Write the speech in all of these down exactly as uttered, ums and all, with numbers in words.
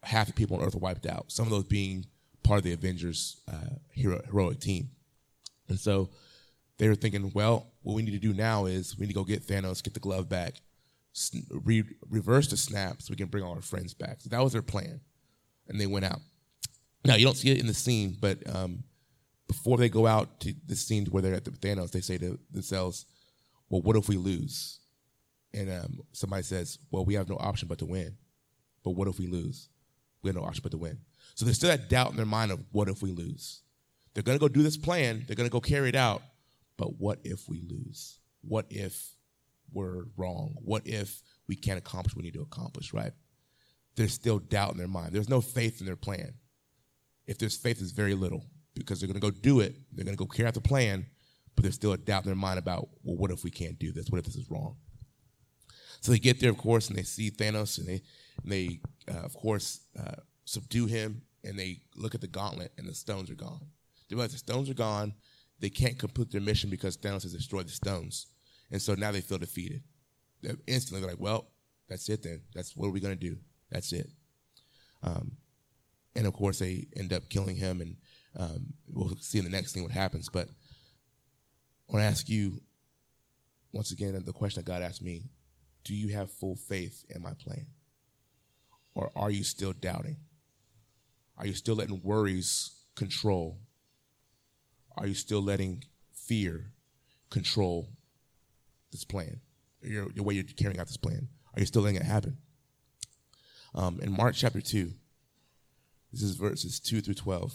half the people on Earth were wiped out, some of those being part of the Avengers uh, hero, heroic team. And so they were thinking, well, what we need to do now is we need to go get Thanos, get the glove back, re- reverse the snap so we can bring all our friends back. So that was their plan. And they went out. Now, you don't see it in the scene, but um, before they go out to the scene where they're at the Thanos, they say to themselves, well, what if we lose? And um, somebody says, well, we have no option but to win. But what if we lose? We have no option but to win. So there's still that doubt in their mind of what if we lose? They're going to go do this plan. They're going to go carry it out. But what if we lose? What if we're wrong? What if we can't accomplish what we need to accomplish, right? There's still doubt in their mind. There's no faith in their plan. If there's faith, there's very little because they're going to go do it. They're going to go carry out the plan, but there's still a doubt in their mind about, well, what if we can't do this? What if this is wrong? So they get there, of course, and they see Thanos, and they, and they uh, of course, uh, subdue him, and they look at the gauntlet, and the stones are gone. They realize the stones are gone. They can't complete their mission because Thanos has destroyed the stones. And so now they feel defeated. They're instantly, they're like, well, that's it then. That's what are we going to do? That's it. Um, and, of course, they end up killing him, and um, we'll see in the next thing what happens. But I want to ask you, once again, the question that God asked me, do you have full faith in my plan? Or are you still doubting? Are you still letting worries control? Are you still letting fear control this plan, your, the way you're carrying out this plan? Are you still letting it happen? Um, in Mark chapter two, this is verses two through twelve.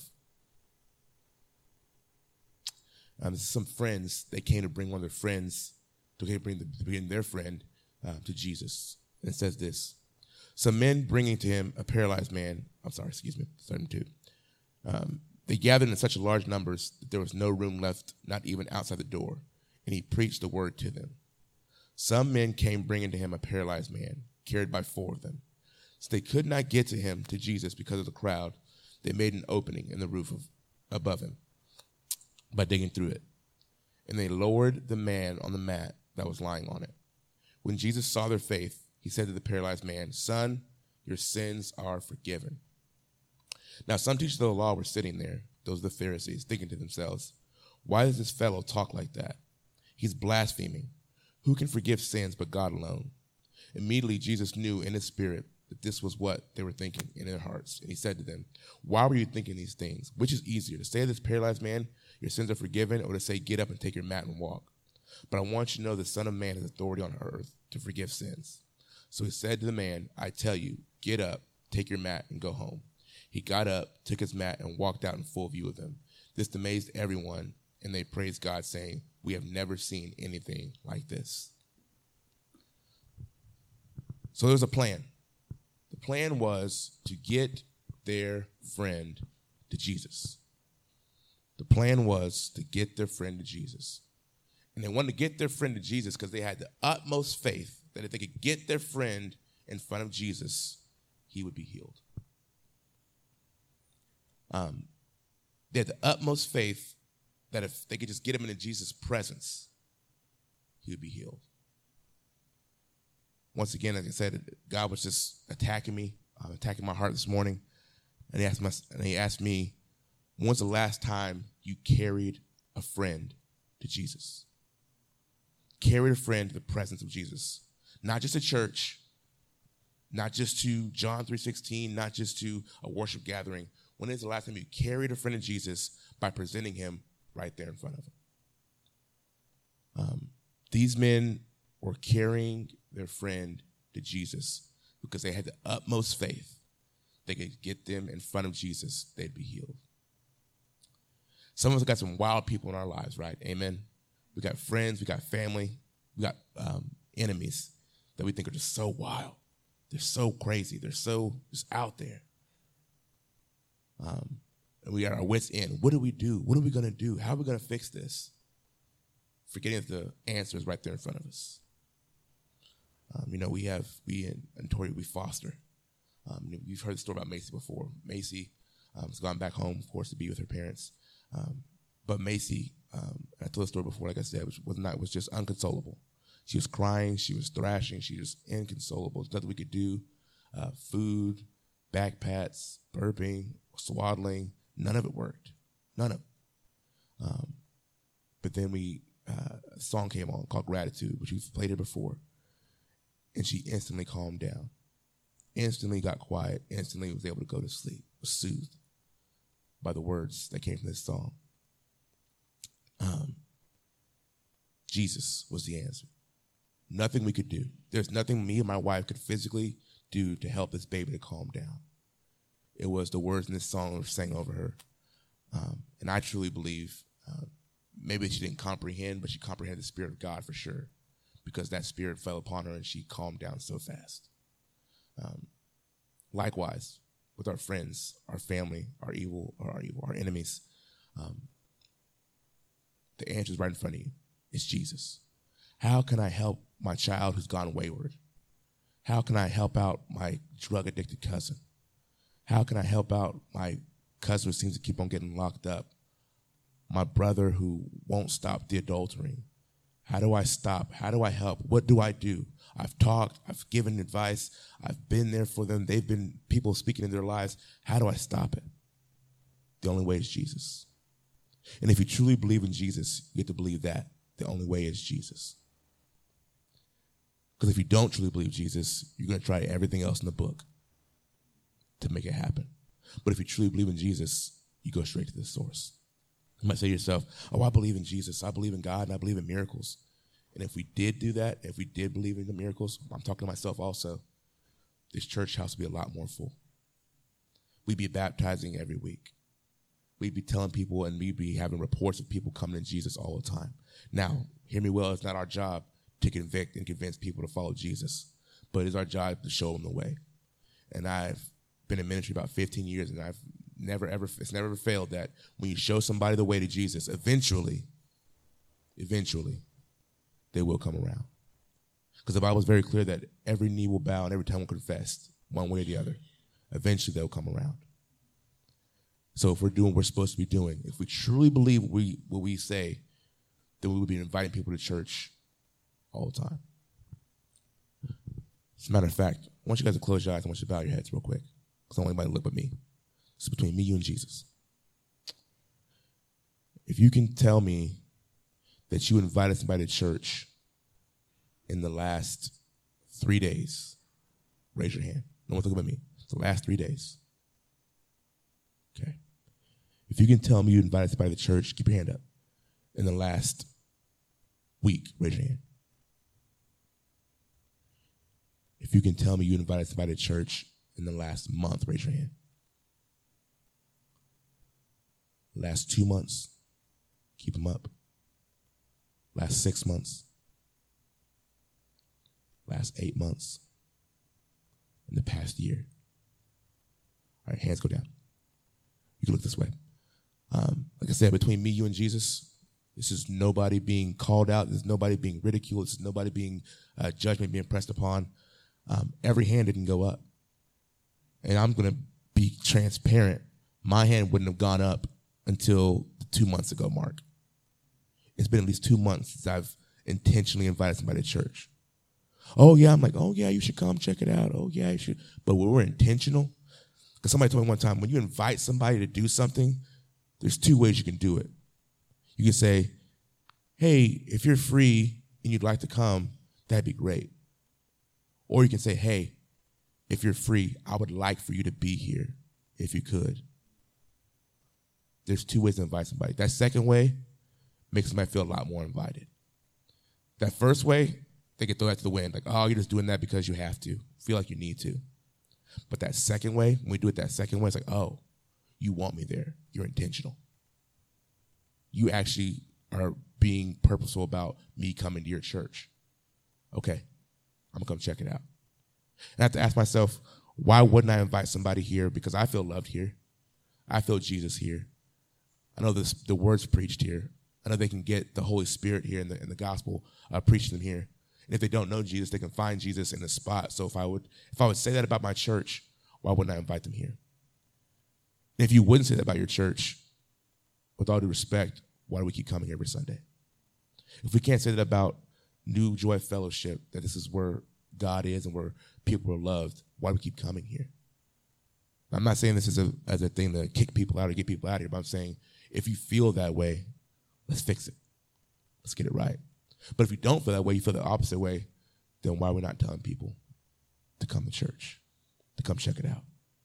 Um, this is some friends. They came to bring one of their friends, to bring, the, to bring their friend uh, to Jesus. And it says this. Some men bringing to him a paralyzed man. I'm sorry, excuse me, starting two. Um, they gathered in such large numbers that there was no room left, not even outside the door. And he preached the word to them. Some men came bringing to him a paralyzed man, carried by four of them. So they could not get to him, to Jesus, because of the crowd. They made an opening in the roof of, above him by digging through it. And they lowered the man on the mat that was lying on it. When Jesus saw their faith, he said to the paralyzed man, "Son, your sins are forgiven." Now some teachers of the law were sitting there, those are the Pharisees, thinking to themselves, why does this fellow talk like that? He's blaspheming. Who can forgive sins but God alone? Immediately Jesus knew in his spirit that this was what they were thinking in their hearts. And he said to them, why were you thinking these things? Which is easier, to say to this paralyzed man, your sins are forgiven, or to say, get up and take your mat and walk? But I want you to know the Son of Man has authority on earth to forgive sins. So he said to the man, I tell you, get up, take your mat, and go home. He got up, took his mat, and walked out in full view of them. This amazed everyone, and they praised God, saying, we have never seen anything like this. So there's a plan. The plan was to get their friend to Jesus. The plan was to get their friend to Jesus. And they wanted to get their friend to Jesus because they had the utmost faith that if they could get their friend in front of Jesus, he would be healed. Um, they had the utmost faith that if they could just get him into Jesus' presence, he would be healed. Once again, like I said, God was just attacking me, uh, attacking my heart this morning. And he asked my, and he asked me, when's the last time you carried a friend to Jesus? Carried a friend to the presence of Jesus. Not just a church, not just to John three sixteen, not just to a worship gathering. When is the last time you carried a friend to Jesus by presenting him right there in front of him? Um, these men were carrying their friend to Jesus because they had the utmost faith. They could get them in front of Jesus, they'd be healed. Some of us got some wild people in our lives, right? Amen. We got friends, we got family, we got um, enemies that we think are just so wild. They're so crazy. They're so just out there. Um, and we got our wits end. What do we do? What are we going to do? How are we going to fix this? Forgetting that the answer is right there in front of us. Um, you know, we have, we in, in Tori, we foster. Um, you've heard the story about Macy before. Macy um, has gone back home, of course, to be with her parents. Um, but Macy, um, I told the story before, like I said, was, was not was just unconsolable. She was crying, she was thrashing, she was inconsolable. There's nothing we could do. Uh, food, back pats, burping, swaddling. None of it worked. None of it. Um, but then we, uh, a song came on called Gratitude, which we've played it before. And she instantly calmed down. Instantly got quiet. Instantly was able to go to sleep. Was soothed by the words that came from this song. Um, Jesus was the answer. Nothing we could do. There's nothing me and my wife could physically do to help this baby to calm down. It was the words in this song that were sang over her. Um, and I truly believe uh, maybe she didn't comprehend, but she comprehended the Spirit of God for sure, because that Spirit fell upon her and she calmed down so fast. Um, likewise, with our friends, our family, our evil, or our evil, our enemies, um, the answer is right in front of you. It's Jesus. How can I help my child who's gone wayward? How can I help out my drug-addicted cousin? How can I help out my cousin who seems to keep on getting locked up? My brother who won't stop the adultering. How do I stop? How do I help? What do I do? I've talked. I've given advice. I've been there for them. They've been people speaking in their lives. How do I stop it? The only way is Jesus. And if you truly believe in Jesus, you have to believe that the only way is Jesus. Because if you don't truly believe Jesus, you're going to try everything else in the book to make it happen. But if you truly believe in Jesus, you go straight to the source. You might say to yourself, oh, I believe in Jesus. I believe in God, and I believe in miracles. And if we did do that, if we did believe in the miracles, I'm talking to myself also, this church house would be a lot more full. We'd be baptizing every week. We'd be telling people, and we'd be having reports of people coming to Jesus all the time. Now, hear me well, it's not our job to convict and convince people to follow Jesus, but it's our job to show them the way. And I've been in ministry about fifteen years, and I've never ever, it's never ever failed that when you show somebody the way to Jesus, eventually, eventually, they will come around. Because the Bible is very clear that every knee will bow and every tongue will confess one way or the other. Eventually, they'll come around. So if we're doing what we're supposed to be doing, if we truly believe what we, what we say, then we will be inviting people to church all the time. As a matter of fact, I want you guys to close your eyes. I want you to bow your heads real quick, because I don't want anybody to look but me. It's between me, you, and Jesus. If you can tell me that you invited somebody to church in the last three days, raise your hand. No one's looking at me. It's the last three days. Okay. If you can tell me you invited somebody to church, keep your hand up. In the last week, raise your hand. If you can tell me you invited somebody to church in the last month, raise your hand. Last two months, keep them up. Last six months. Last eight months. In the past year. All right, hands go down. You can look this way. Um, like I said, between me, you, and Jesus, this is nobody being called out. This is nobody being ridiculed. This is nobody being uh, judgment being pressed upon. Um, every hand didn't go up. And I'm going to be transparent. My hand wouldn't have gone up until the two months ago mark. It's been at least two months since I've intentionally invited somebody to church. Oh, yeah. I'm like, oh, yeah, you should come check it out. Oh, yeah, you should. But when we're intentional, because somebody told me one time, when you invite somebody to do something, there's two ways you can do it. You can say, hey, if you're free and you'd like to come, that'd be great. Or you can say, hey, if you're free, I would like for you to be here if you could. There's two ways to invite somebody. That second way makes somebody feel a lot more invited. That first way, they can throw that to the wind. Like, oh, you're just doing that because you have to. Feel like you need to. But that second way, when we do it that second way, it's like, oh, you want me there. You're intentional. You actually are being purposeful about me coming to your church. Okay, I'm going to come check it out. And I have to ask myself, why wouldn't I invite somebody here? Because I feel loved here. I feel Jesus here. I know this, the word's preached here. I know they can get the Holy Spirit here and the, and the gospel uh, preached to them here. And if they don't know Jesus, they can find Jesus in the spot. So if I would if I would say that about my church, why wouldn't I invite them here? And if you wouldn't say that about your church, with all due respect, why do we keep coming every Sunday? If we can't say that about New Joy Fellowship, that this is where God is and where people are loved, why do we keep coming here? I'm not saying this as a as a thing to kick people out or get people out of here, but I'm saying if you feel that way, let's fix it. Let's get it right. But if you don't feel that way, you feel the opposite way, then why are we not telling people to come to church, to come check it out?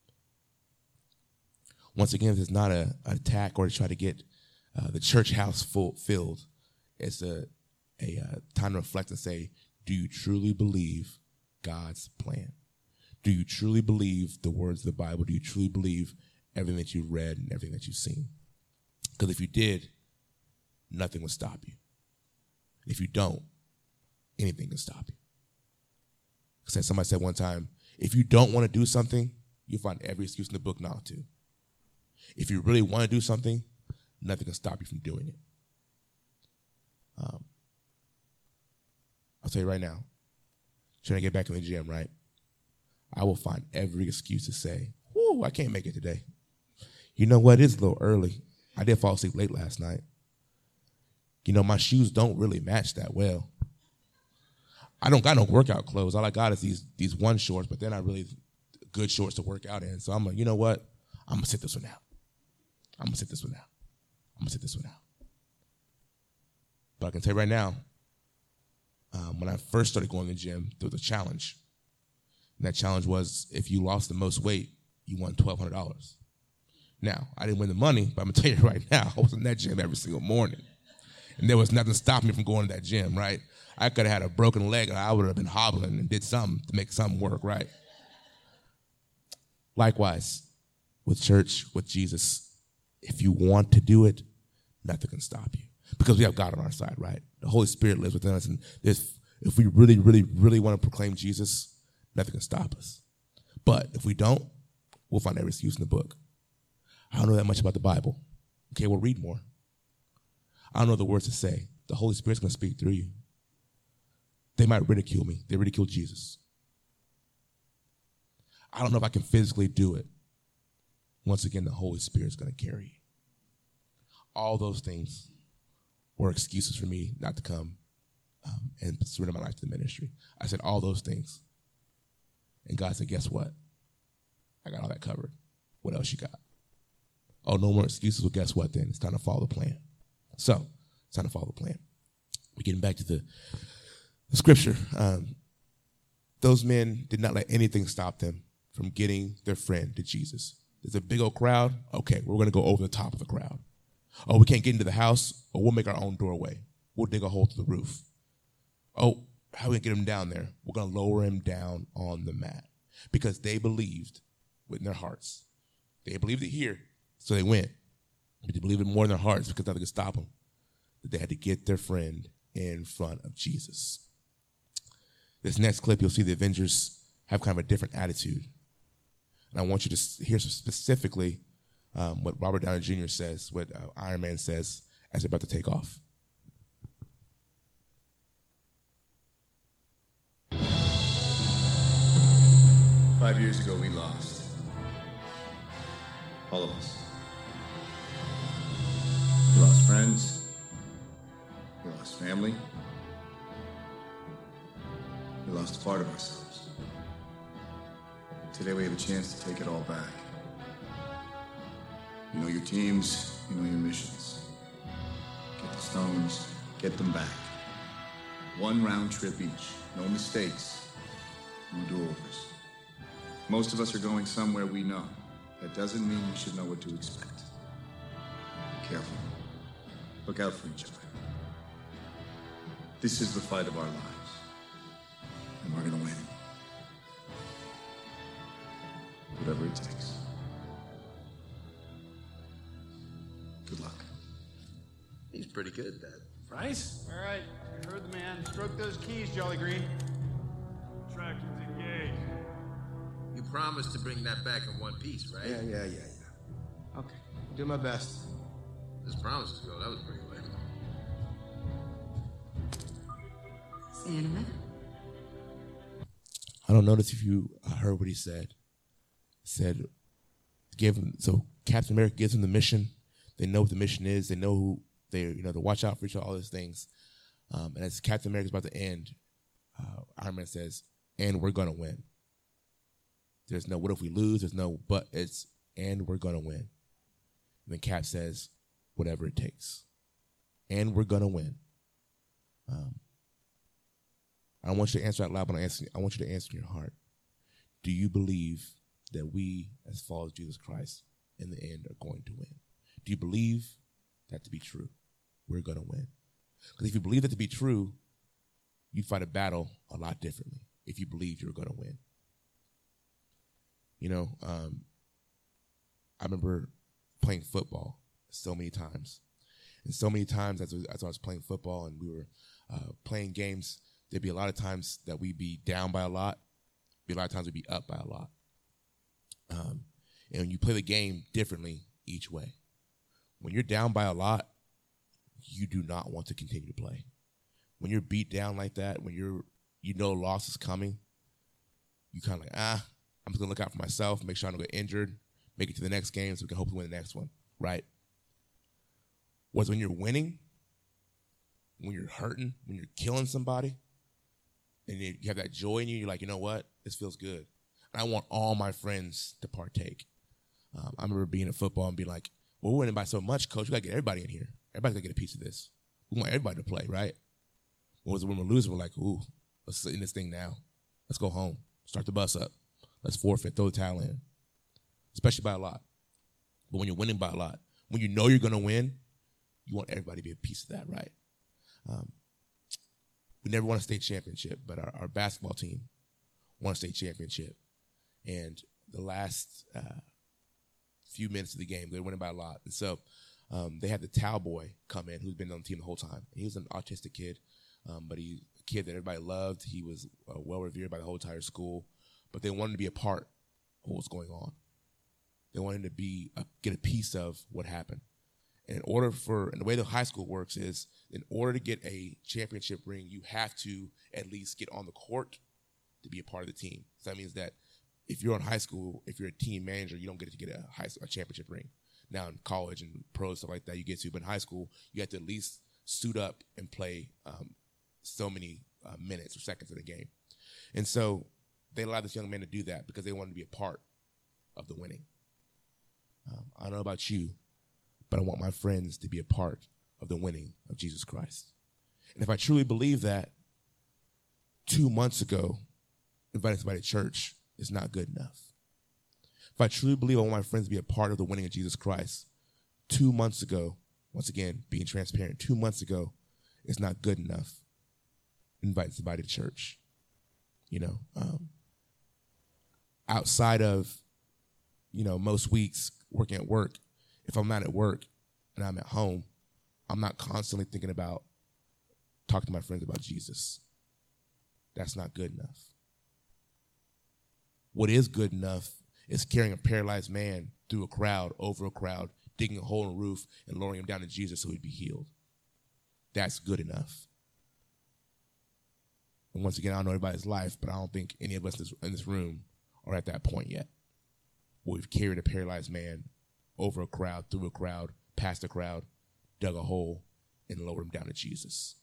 Once again, this is not a, an attack or to try to get uh, the church house full, filled. It's a, a uh, time to reflect and say, do you truly believe God's plan? Do you truly believe the words of the Bible? Do you truly believe everything that you've read and everything that you've seen? Because if you did, nothing would stop you. If you don't, anything can stop you. Because somebody said one time, if you don't want to do something, you'll find every excuse in the book not to. If you really want to do something, nothing can stop you from doing it. Um, I'll tell you right now, trying to get back in the gym, right? I will find every excuse to say, whoo, I can't make it today. You know what? It's a little early. I did fall asleep late last night. You know, my shoes don't really match that well. I don't got no workout clothes. All I got is these these one shorts, but they're not really good shorts to work out in. So I'm like, you know what? I'm going to sit this one out. I'm going to sit this one out. I'm going to sit this one out. But I can tell you right now, um, when I first started going to the gym, there was a challenge. And that challenge was if you lost the most weight, you won twelve hundred dollars. Now, I didn't win the money, but I'm going to tell you right now, I was in that gym every single morning. And there was nothing stopping me from going to that gym, right? I could have had a broken leg and I would have been hobbling and did something to make something work, right? Likewise, with church, with Jesus, if you want to do it, nothing can stop you. Because we have God on our side, right? The Holy Spirit lives within us. And if, if we really, really, really want to proclaim Jesus, nothing can stop us. But if we don't, we'll find every excuse in the book. I don't know that much about the Bible. Okay, we'll read more. I don't know the words to say. The Holy Spirit's going to speak through you. They might ridicule me. They ridicule Jesus. I don't know if I can physically do it. Once again, the Holy Spirit's going to carry you. All those things were excuses for me not to come um, and surrender my life to the ministry. I said all those things. And God said, guess what? I got all that covered. What else you got? Oh, no more excuses. Well, guess what then? It's time to follow the plan. So, it's time to follow the plan. We're getting back to the, the scripture. Um, those men did not let anything stop them from getting their friend to Jesus. There's a big old crowd. Okay, we're going to go over the top of the crowd. Oh, we can't get into the house. Oh, we'll make our own doorway. We'll dig a hole through the roof. Oh, how are we going to get him down there? We're going to lower him down on the mat. Because they believed within their hearts. They believed it here, so they went. But they believed it more in their hearts because nothing could stop them. That they had to get their friend in front of Jesus. This next clip, you'll see the Avengers have kind of a different attitude. And I want you to hear specifically um, what Robert Downey Junior says, what uh, Iron Man says as they're about to take off. Five years ago, we lost. All of us. We lost friends. We lost family. We lost a part of ourselves. Today we have a chance to take it all back. You know your teams, you know your missions. Get the stones, get them back. One round trip each. No mistakes, no do-overs. Most of us are going somewhere we know. That doesn't mean we should know what to expect. Be careful. Look out for each other. This is the fight of our lives. And we're gonna win. Whatever it takes. Good luck. He's pretty good at that. Bryce? All right, you heard the man. Stroke those keys, Jolly Green. Tractors engaged. You promised to bring that back in one piece, right? Yeah, yeah, yeah, yeah. Okay, I'll do my best. This promises ago, that was pretty lame. See you in a minute. I don't notice if you heard what he said. He said, give him, so Captain America gives them the mission. They know what the mission is. They know who they, you know, to watch out for each other, all those things. Um, and as Captain America's about to end, uh, Iron Man says, and we're going to win. There's no what if we lose. There's no but. It's and we're going to win. And then Cap says, whatever it takes. And we're going to win. Um, I don't want you to answer out loud, but I, answer, I want you to answer in your heart. Do you believe that we, as followers of Jesus Christ, in the end are going to win? Do you believe that to be true? We're going to win. Because if you believe that to be true, you fight a battle a lot differently if you believe you're going to win. You know, um, I remember playing football so many times. And so many times as, as I was playing football and we were uh, playing games, there'd be a lot of times that we'd be down by a lot. Be a lot of times we'd be up by a lot. Um, and you play the game differently each way. When you're down by a lot, you do not want to continue to play. When you're beat down like that, when you're you know loss is coming, you kind of like, ah, I'm just going to look out for myself, make sure I don't get injured, make it to the next game so we can hopefully win the next one, right? Whereas when you're winning, when you're hurting, when you're killing somebody, and you have that joy in you, you're like, you know what? This feels good. And I want all my friends to partake. Um, I remember being in football and being like, well, we're winning by so much, coach. We got to get everybody in here. Everybody's got to get a piece of this. We want everybody to play, right? Whereas when we're losing, we're like, ooh, let's end this thing now. Let's go home. Start the bus up. Let's forfeit. Throw the towel in. Especially by a lot. But when you're winning by a lot, when you know you're going to win, you want everybody to be a piece of that, right? Um, we never won a state championship, but our, our basketball team won a state championship. And the last uh, few minutes of the game, they were winning by a lot. And so um, they had the towel boy come in who's been on the team the whole time. He was an autistic kid, um, but he's a kid that everybody loved. He was uh, well-revered by the whole entire school. But they wanted to be a part of what was going on. They wanted to be a, get a piece of what happened. And in order for, and the way the high school works is, in order to get a championship ring, you have to at least get on the court to be a part of the team. So that means that if you're in high school, if you're a team manager, you don't get to get a high a championship ring. Now in college and pro stuff like that, you get to, but in high school, you have to at least suit up and play um, so many uh, minutes or seconds in a game. And so they allowed this young man to do that because they wanted to be a part of the winning. Um, I don't know about you, but I want my friends to be a part of the winning of Jesus Christ. And if I truly believe that, two months ago, inviting somebody to church is not good enough. If I truly believe I want my friends to be a part of the winning of Jesus Christ, two months ago, once again, being transparent, two months ago is not good enough. Inviting somebody to church. You know, um, outside of, you know, most weeks working at work, if I'm not at work and I'm at home, I'm not constantly thinking about talking to my friends about Jesus. That's not good enough. What is good enough is carrying a paralyzed man through a crowd, over a crowd, digging a hole in the roof and lowering him down to Jesus so he'd be healed. That's good enough. And once again, I don't know everybody's life, but I don't think any of us in this, in this room are at that point yet. Where we've carried a paralyzed man over a crowd, through a crowd, past a crowd, dug a hole, and lowered him down to Jesus.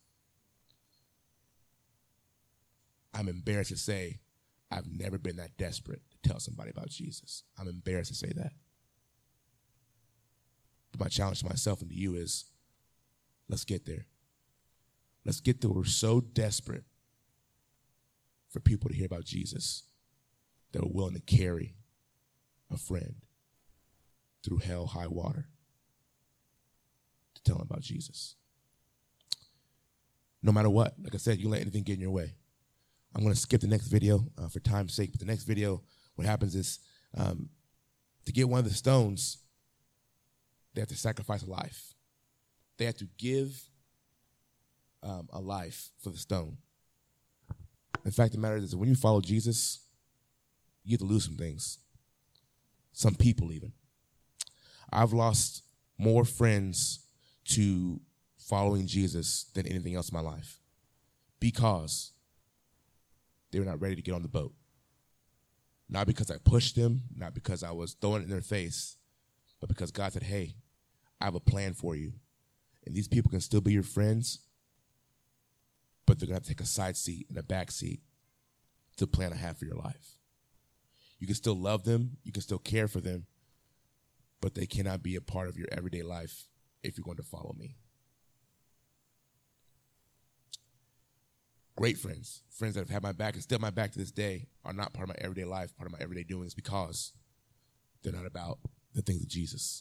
I'm embarrassed to say I've never been that desperate to tell somebody about Jesus. I'm embarrassed to say that. But my challenge to myself and to you is, let's get there. Let's get there. We're so desperate for people to hear about Jesus that we're willing to carry a friend through hell, high water to tell them about Jesus. No matter what, like I said, you let anything get in your way. I'm going to skip the next video uh, for time's sake, but the next video, what happens is um, to get one of the stones, they have to sacrifice a life. They have to give um, a life for the stone. In fact, the matter is when you follow Jesus, you have to lose some things. Some people even. I've lost more friends to following Jesus than anything else in my life because they were not ready to get on the boat. Not because I pushed them, not because I was throwing it in their face, but because God said, hey, I have a plan for you. And these people can still be your friends, but they're going to have to take a side seat and a back seat to the plan I have for your life. You can still love them. You can still care for them. But they cannot be a part of your everyday life if you're going to follow me. Great friends, friends that have had my back and still have my back to this day, are not part of my everyday life, part of my everyday doings, because they're not about the things of Jesus.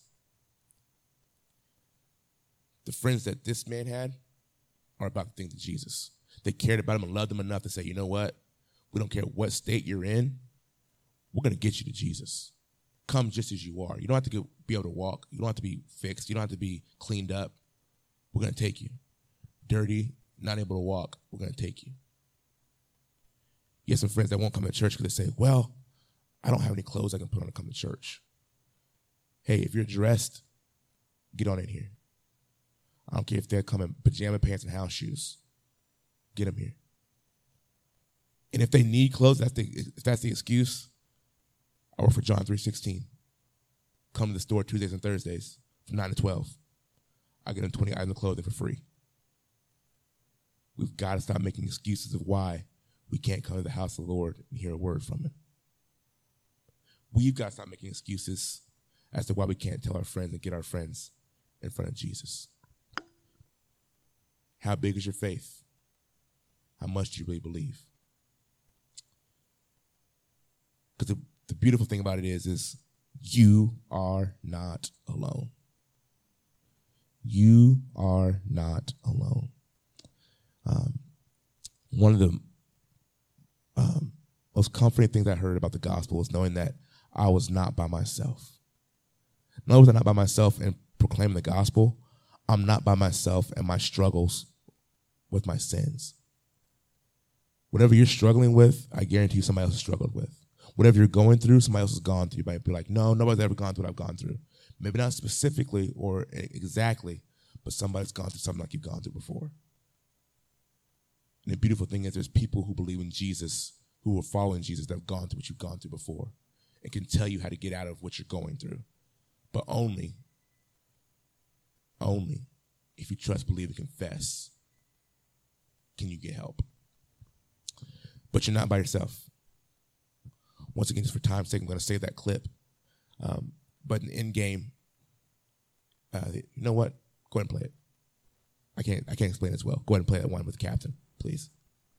The friends that this man had are about the things of Jesus. They cared about him and loved him enough to say, you know what? We don't care what state you're in. We're going to get you to Jesus. Come just as you are. You don't have to get, be able to walk. You don't have to be fixed. You don't have to be cleaned up. We're going to take you. Dirty, not able to walk, we're going to take you. You have some friends that won't come to church because they say, well, I don't have any clothes I can put on to come to church. Hey, if you're dressed, get on in here. I don't care if they're coming pajama pants and house shoes. Get them here. And if they need clothes, that's the, if that's the excuse, I work for John three sixteen. Come to the store Tuesdays and Thursdays from nine to twelve. I get them twenty items of clothing for free. We've got to stop making excuses of why we can't come to the house of the Lord and hear a word from him. We've got to stop making excuses as to why we can't tell our friends and get our friends in front of Jesus. How big is your faith? How much do you really believe? Because the, the beautiful thing about it is, is you are not alone. You are not alone. Um, one of the um, most comforting things I heard about the gospel was knowing that I was not by myself. Not only was I not by myself in proclaiming the gospel, I'm not by myself in my struggles with my sins. Whatever you're struggling with, I guarantee you somebody else has struggled with. Whatever you're going through, somebody else has gone through. You might be like, no, nobody's ever gone through what I've gone through. Maybe not specifically or exactly, but somebody's gone through something like you've gone through before. And the beautiful thing is there's people who believe in Jesus, who are following Jesus, that have gone through what you've gone through before and can tell you how to get out of what you're going through. But only, only if you trust, believe, and confess can you get help. But you're not by yourself. Once again, just for time's sake, I'm going to save that clip. Um, but in in-game, uh, you know what? Go ahead and play it. I can't, I can't explain it as well. Go ahead and play that one with the captain, please.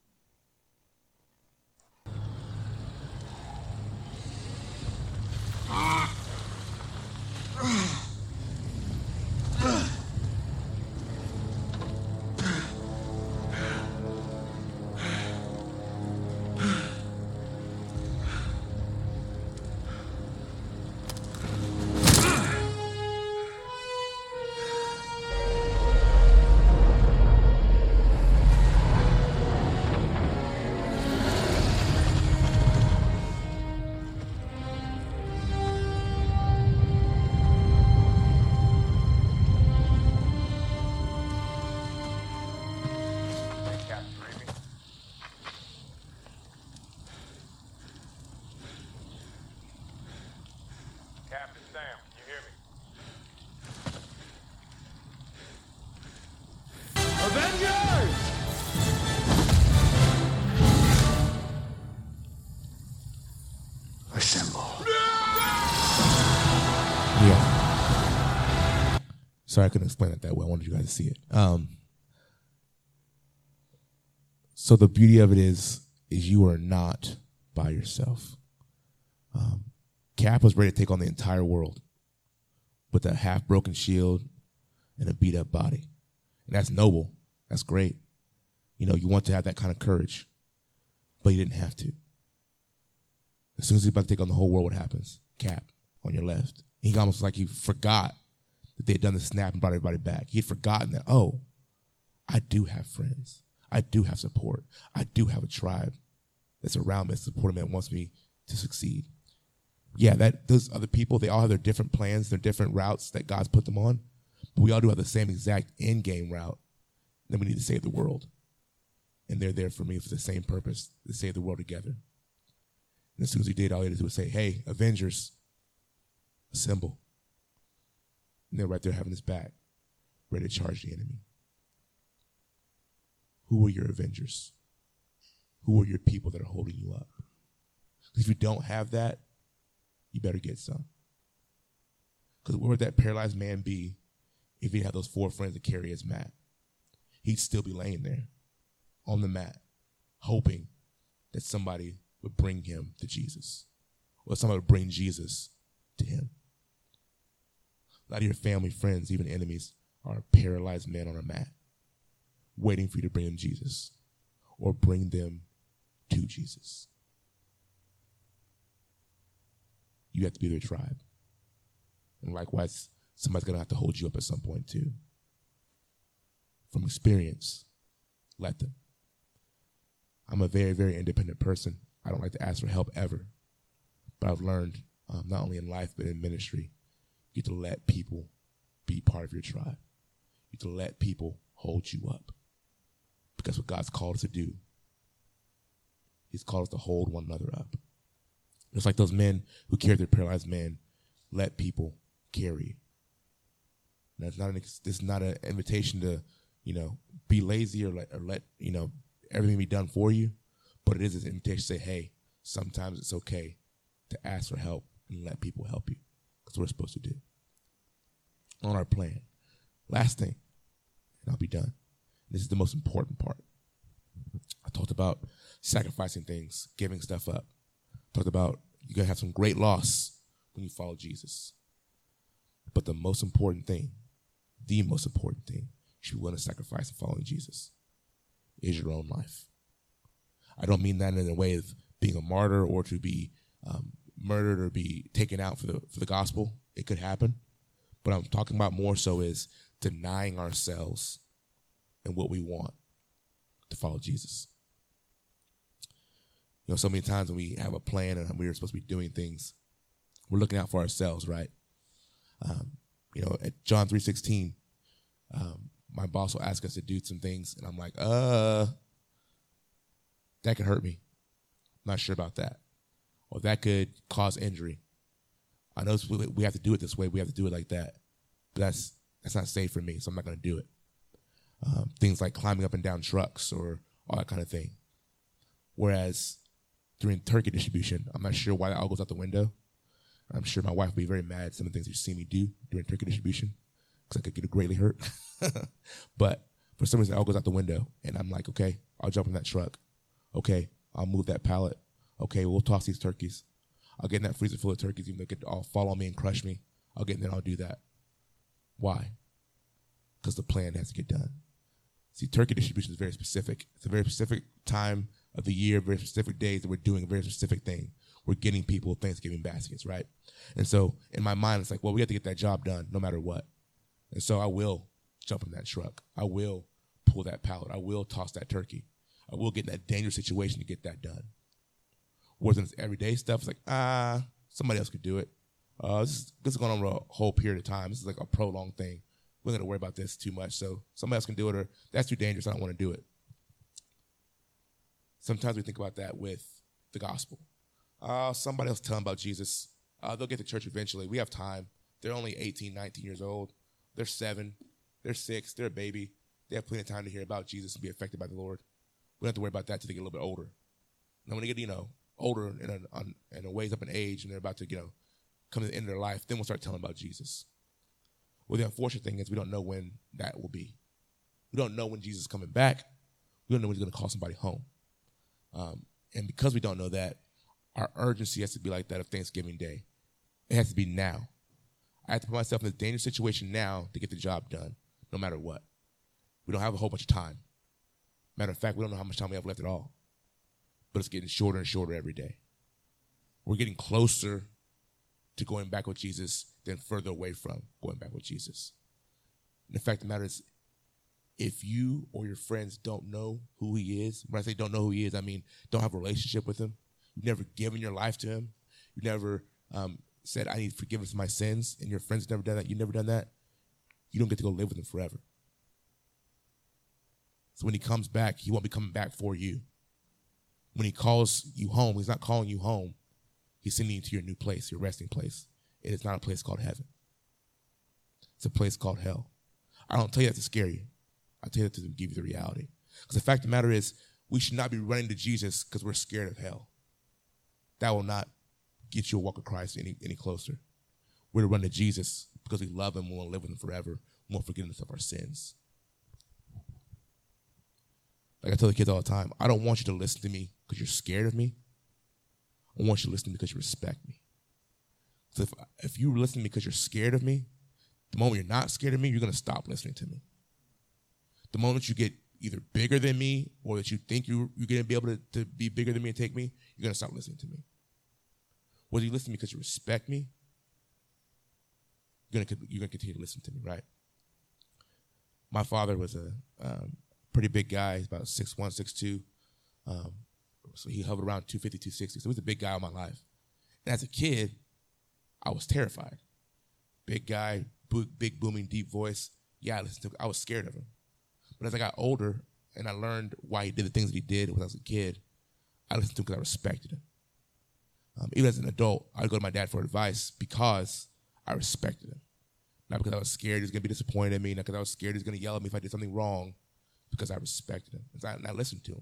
Captain Sam, can you hear me? Avengers! Assemble. Yeah. Sorry, I couldn't explain it that way. I wanted you guys to see it. Um, so the beauty of it is, is you are not by yourself. Um, Cap was ready to take on the entire world with a half-broken shield and a beat-up body. And that's noble. That's great. You know, you want to have that kind of courage, but you didn't have to. As soon as he's about to take on the whole world, what happens? Cap on your left. He almost like he forgot that they had done the snap and brought everybody back. He had forgotten that, oh, I do have friends. I do have support. I do have a tribe that's around me, that's supporting me, that wants me to succeed. Yeah, that those other people, they all have their different plans, their different routes that God's put them on, but we all do have the same exact end game route. Then we need to save the world. And they're there for me for the same purpose, to save the world together. And as soon as he did, all he had to do was say, hey, Avengers, assemble. And they're right there having his back, ready to charge the enemy. Who are your Avengers? Who are your people that are holding you up? If you don't have that, you better get some. Because where would that paralyzed man be if he had those four friends to carry his mat? He'd still be laying there on the mat, hoping that somebody would bring him to Jesus, or somebody would bring Jesus to him. A lot of your family, friends, even enemies, are paralyzed men on a mat, waiting for you to bring them Jesus or bring them to Jesus. You have to be their tribe. And likewise, somebody's going to have to hold you up at some point too. From experience, let them. I'm a very, very independent person. I don't like to ask for help ever. But I've learned, um, not only in life, but in ministry, you have to let people be part of your tribe. You have to let people hold you up. Because what God's called us to do, he's called us to hold one another up. It's like those men who carried their paralyzed man, let people carry you. Now, it's not an, this is not an invitation to, you know, be lazy or let, or let, you know, everything be done for you. But it is an invitation to say, hey, sometimes it's okay to ask for help and let people help you. That's what we're supposed to do. On our plan. Last thing, and I'll be done. This is the most important part. I talked about sacrificing things, giving stuff up. I talked about you're going to have some great loss when you follow Jesus. But the most important thing, the most important thing you should be willing to sacrifice in following Jesus is your own life. I don't mean that in a way of being a martyr or to be um, murdered or be taken out for the for the gospel. It could happen. But I'm talking about more so is denying ourselves and what we want to follow Jesus. You know, so many times when we have a plan and we're supposed to be doing things, we're looking out for ourselves, right? Um, you know, at John three sixteen, um, my boss will ask us to do some things, and I'm like, uh, that could hurt me. I'm not sure about that. Or that could cause injury. I know we have to do it this way. We have to do it like that. But that's that's not safe for me, so I'm not going to do it. Um, things like climbing up and down trucks or all that kind of thing. Whereas during turkey distribution, I'm not sure why that all goes out the window. I'm sure my wife will be very mad at some of the things you see me do during turkey distribution because I could get greatly hurt. But for some reason, it all goes out the window. And I'm like, okay, I'll jump in that truck. Okay, I'll move that pallet. Okay, we'll toss these turkeys. I'll get in that freezer full of turkeys, even though they could all fall on me and crush me. I'll get in there and I'll do that. Why? Because the plan has to get done. See, turkey distribution is very specific. It's a very specific time of the year, very specific days that we're doing a very specific thing. We're getting people Thanksgiving baskets, right? And so in my mind, it's like, well, we have to get that job done no matter what. And so I will jump in that truck. I will pull that pallet. I will toss that turkey. I will get in that dangerous situation to get that done. Whereas in this everyday stuff, it's like, ah, somebody else could do it. Uh, this, is, this is going on for a whole period of time. This is like a prolonged thing. We're going to worry about this too much, so somebody else can do it, or that's too dangerous. I don't want to do it. Sometimes we think about that with the gospel. Uh, somebody else tell them about Jesus. Uh, they'll get to church eventually. We have time. They're only eighteen, nineteen years old. They're seven. They're six. They're a baby. They have plenty of time to hear about Jesus and be affected by the Lord. We don't have to worry about that until they get a little bit older. And when they get, you know, older and a, on, and a ways up in age and they're about to, you know, come to the end of their life, then we'll start telling about Jesus. Well, the unfortunate thing is we don't know when that will be. We don't know when Jesus is coming back. We don't know when he's going to call somebody home. Um, and because we don't know that, our urgency has to be like that of Thanksgiving Day. It has to be now. I have to put myself in a dangerous situation now to get the job done, no matter what. We don't have a whole bunch of time. Matter of fact, we don't know how much time we have left at all. But it's getting shorter and shorter every day. We're getting closer to going back with Jesus than further away from going back with Jesus. And the fact of the matter is, if you or your friends don't know who he is, when I say don't know who he is, I mean don't have a relationship with him. You've never given your life to him. You've never um, said, I need forgiveness of my sins, and your friend's never done that. You've never done that. You don't get to go live with him forever. So when he comes back, he won't be coming back for you. When he calls you home, he's not calling you home. He's sending you to your new place, your resting place. It is not a place called heaven. It's a place called hell. I don't tell you that to scare you. I tell you that to give you the reality. Because the fact of the matter is, we should not be running to Jesus because we're scared of hell. That will not get you a walk with Christ any, any closer. We're to run to Jesus because we love him. We want to live with him forever. We want forgiveness of our sins. Like I tell the kids all the time, I don't want you to listen to me because you're scared of me. I want you to listen to me because you respect me. So if, if you listen to me because you're scared of me, the moment you're not scared of me, you're going to stop listening to me. The moment you get either bigger than me or that you think you, you're going to be able to, to be bigger than me and take me, you're going to stop listening to me. Whether you listen to me because you respect me, you're going to you're going to continue to listen to me, right? My father was a um, pretty big guy. He's about six one, six two. Um, so he hovered around two fifty, two sixty. So he was a big guy all my life. And as a kid, I was terrified. Big guy, big booming, deep voice. Yeah, I listened to, I was scared of him. But as I got older and I learned why he did the things that he did when I was a kid, I listened to him because I respected him. Um, even as an adult, I would go to my dad for advice because I respected him. Not because I was scared he was going to be disappointed in me, not because I was scared he was going to yell at me if I did something wrong, because I respected him. And I, and I listened to him.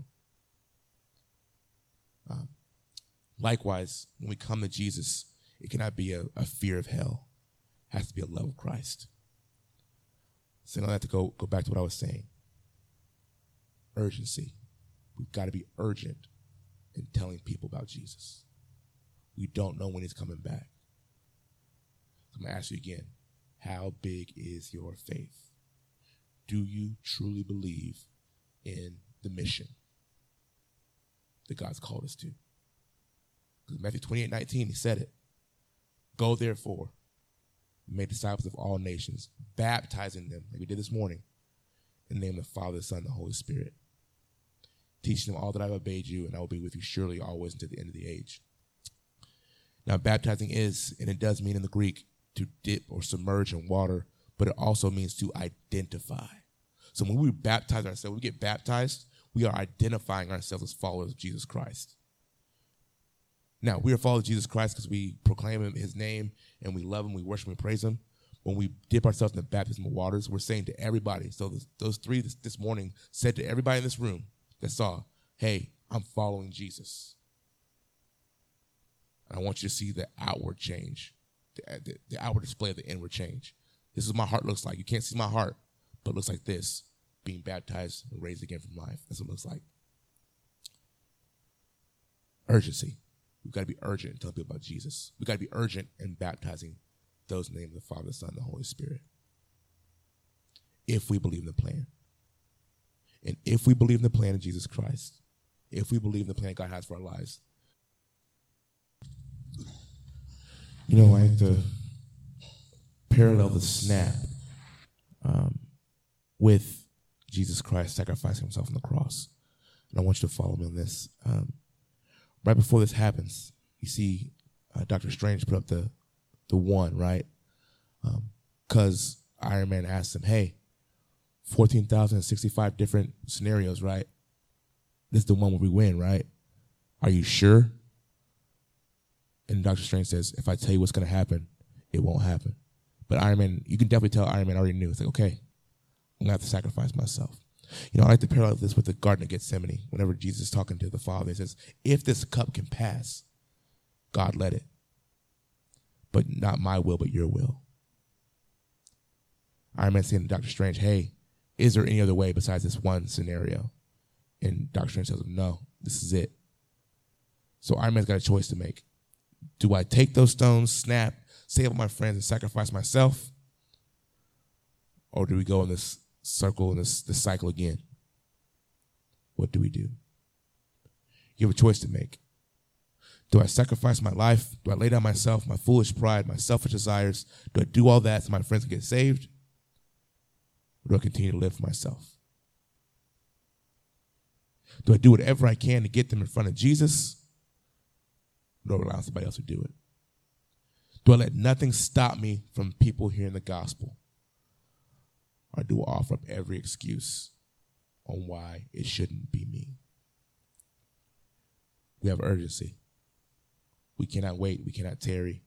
Um, likewise, when we come to Jesus, it cannot be a, a fear of hell. It has to be a love of Christ. So I have to go, go back to what I was saying. Urgency. We've got to be urgent in telling people about Jesus. We don't know when he's coming back. So I'm going to ask you again, how big is your faith? Do you truly believe in the mission that God's called us to? Because Matthew twenty-eight nineteen, he said it. Go therefore, make disciples of all nations, baptizing them, like we did this morning, in the name of the Father, the Son, and the Holy Spirit. Teaching them all that I've obeyed you, and I will be with you surely always until the end of the age. Now, baptizing is, and it does mean in the Greek, to dip or submerge in water, but it also means to identify. So when we baptize ourselves, when we get baptized, we are identifying ourselves as followers of Jesus Christ. Now, we are followers of Jesus Christ because we proclaim him, his name, and we love him, we worship him, we praise him. When we dip ourselves in the baptismal waters, we're saying to everybody, so this, those three this, this morning said to everybody in this room that saw, hey, I'm following Jesus. And I want you to see the outward change. The, the, the outward display of the inward change. This is what my heart looks like. You can't see my heart, but it looks like this, being baptized and raised again from life. That's what it looks like. Urgency. We've got to be urgent in telling people about Jesus. We've got to be urgent in baptizing those in the name of the Father, the Son, and the Holy Spirit. If we believe in the plan. And if we believe in the plan of Jesus Christ, if we believe in the plan God has for our lives, you know, I have to parallel the snap um, with Jesus Christ sacrificing himself on the cross. And I want you to follow me on this. Um, right before this happens, you see uh, Doctor Strange put up the the one, right? Because um, Iron Man asked him, hey, fourteen thousand sixty-five different scenarios, right? This is the one where we win, right? Are you sure? And Doctor Strange says, if I tell you what's going to happen, it won't happen. But Iron Man, you can definitely tell Iron Man already knew. It's like, okay, I'm going to have to sacrifice myself. You know, I like to parallel this with the Garden of Gethsemane. Whenever Jesus is talking to the Father, he says, if this cup can pass, God let it. But not my will, but your will. Iron Man saying to Doctor Strange, hey, is there any other way besides this one scenario? And Doctor Strange tells him, no, this is it. So Iron Man's got a choice to make. Do I take those stones, snap, save all my friends, and sacrifice myself? Or do we go in this circle, in this, this cycle again? What do we do? You have a choice to make. Do I sacrifice my life? Do I lay down myself, my foolish pride, my selfish desires? Do I do all that so my friends can get saved? Or do I continue to live for myself? Do I do whatever I can to get them in front of Jesus? Or allow somebody else to do it? Do I let nothing stop me from people hearing the gospel? Or do I offer up every excuse on why it shouldn't be me? We have urgency. We cannot wait. We cannot tarry.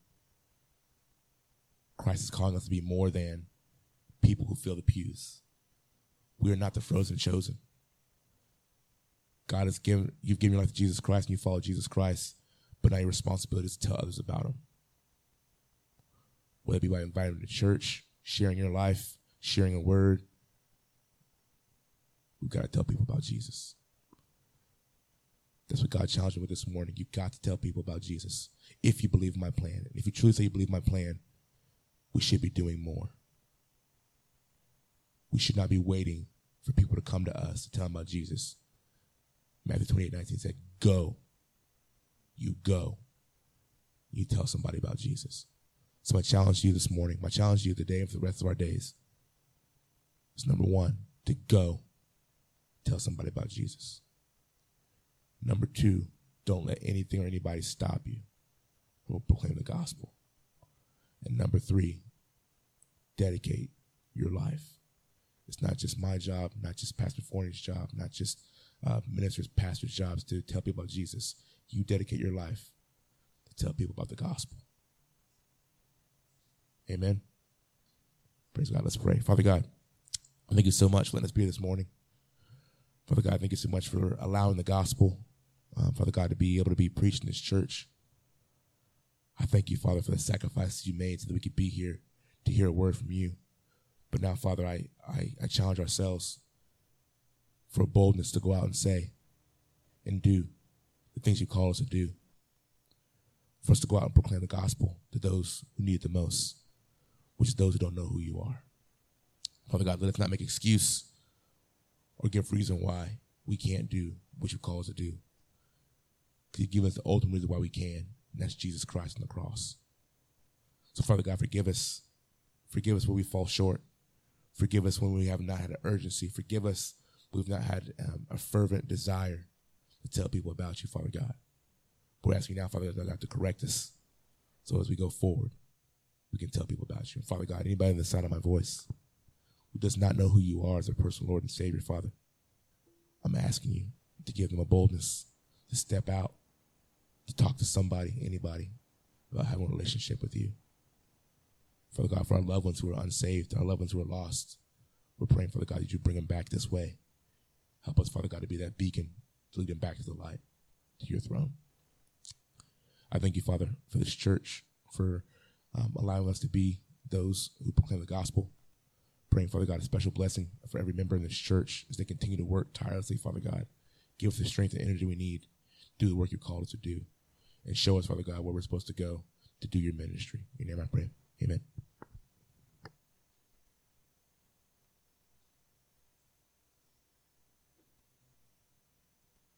Christ is calling us to be more than people who fill the pews. We are not the frozen chosen. God has given, you've given your life to Jesus Christ and you follow Jesus Christ, but now your responsibility is to tell others about him. Whether it be by inviting them to church, sharing your life, sharing a word, we've got to tell people about Jesus. That's what God challenged me with this morning. You've got to tell people about Jesus if you believe in my plan. And if you truly say you believe in my plan, we should be doing more. We should not be waiting for people to come to us to tell them about Jesus. Matthew twenty-eight nineteen said, go. You go. You tell somebody about Jesus. So my challenge to you this morning, my challenge to you today and for the rest of our days is number one, to go tell somebody about Jesus. Number two, don't let anything or anybody stop you from proclaiming the gospel. And number three, dedicate your life. It's not just my job, not just Pastor Forney's job, not just uh, ministers, pastors' jobs to tell people about Jesus. You dedicate your life to tell people about the gospel. Amen. Praise God. Let's pray. Father God, thank you so much for letting us be here this morning. Father God, thank you so much for allowing the gospel, um, Father God, to be able to be preached in this church. I thank you, Father, for the sacrifices you made so that we could be here to hear a word from you. But now, Father, I, I, I challenge ourselves for a boldness to go out and say and do the things you call us to do. For us to go out and proclaim the gospel to those who need it the most, which is those who don't know who you are. Father God, let us not make excuse or give reason why we can't do what you call us to do. Because you give us the ultimate reason why we can, and that's Jesus Christ on the cross. So, Father God, forgive us. Forgive us where we fall short. Forgive us when we have not had an urgency. Forgive us when we've not had um, a fervent desire to tell people about you, Father God. We're asking now, Father God, to correct us so as we go forward, we can tell people about you. And Father God, anybody in the sound of my voice who does not know who you are as their personal Lord and Savior, Father, I'm asking you to give them a boldness to step out, to talk to somebody, anybody, about having a relationship with you. Father God, for our loved ones who are unsaved, our loved ones who are lost, we're praying, Father God, that you bring them back this way. Help us, Father God, to be that beacon to lead them back to the light, to your throne. I thank you, Father, for this church, for um, allowing us to be those who proclaim the gospel. Praying, Father God, a special blessing for every member in this church as they continue to work tirelessly, Father God. Give us the strength and energy we need to do the work you called us to do. And show us, Father God, where we're supposed to go to do your ministry. In your name I pray. Amen.